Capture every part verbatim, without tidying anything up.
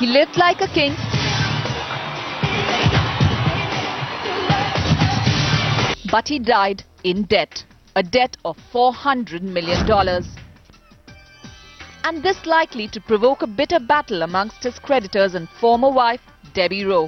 He lived like a king, but he died in debt, a debt of four hundred million dollars. And this likely to provoke a bitter battle amongst his creditors and former wife, Debbie Rowe.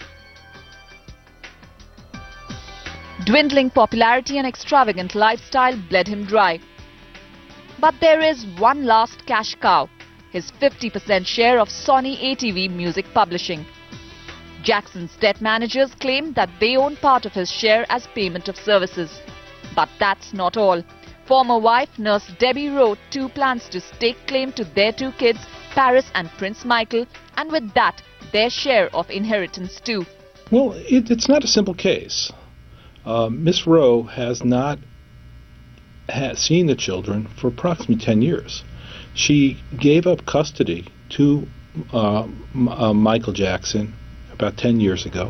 Dwindling popularity and extravagant lifestyle bled him dry. But there is one last cash cow, his fifty percent share of Sony A T V Music Publishing. Jackson's debt managers claim that they own part of his share as payment of services. But that's not all. Former wife, nurse Debbie Rowe, too plans to stake claim to their two kids, Paris and Prince Michael, and with that, their share of inheritance too. Well, it, it's not a simple case. Uh, Miss Rowe has not ha seen the children for approximately ten years. She gave up custody to uh, M uh, Michael Jackson about ten years ago.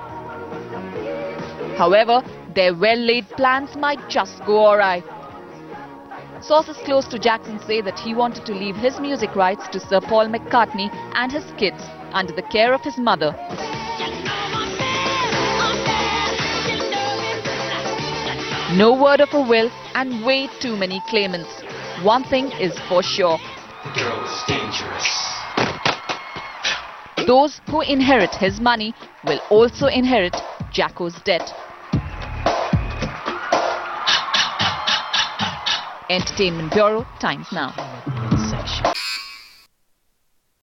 However, their well-laid plans might just go awry. Sources close to Jackson say that he wanted to leave his music rights to Sir Paul McCartney and his kids under the care of his mother. No word of a will and way too many claimants. One thing is for sure. The girl is dangerous. Those who inherit his money will also inherit Jacko's debt. Entertainment Bureau, Times Now.